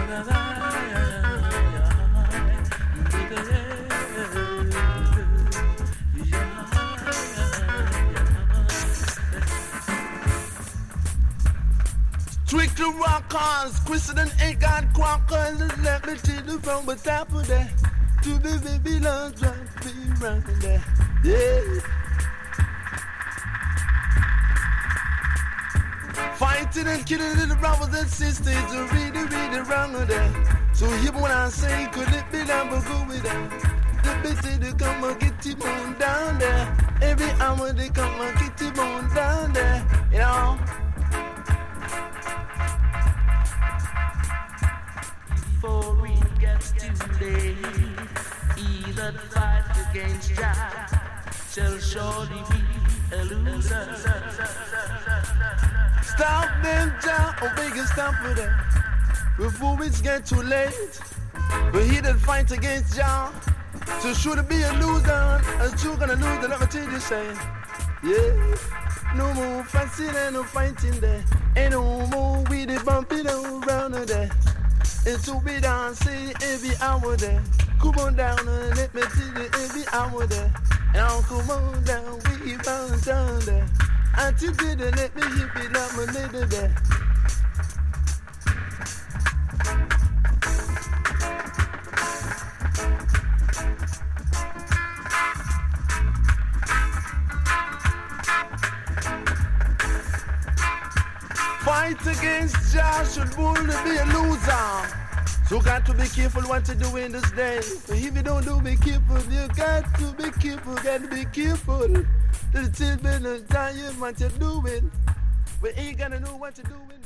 Strictly rockers, Christian ain't got crackers. Let me tell you from the top of that. To the baby love, just be around there. Yeah. Fighting and killing little brothers and sisters. Really, really wrong with that. So even when I say, could it be that, but go with that. The bitch they come and get you on down there. Every hour they come and get you on down there. You know. Before it gets too late, he that fights against Jah shall surely be a loser. Stop them, Jah, or beg you stop for them. Before it gets too late, but he that fights against Jah, so should it be a loser, and you gonna lose, let me tell you say, yeah. No more fancy and no fighting there, ain't no more with the bumping around there. And so we dancing every hour there. Come on down and let me see you every hour there. Now come on down, we found down there. And you didn't let me hit it up a little there. Fight against Jah should only be a loser. So got to be careful what you do in this day. But if you don't do be careful, you got to be careful, got to be careful. The children are dying what you're doing. We ain't gonna know what you're doing.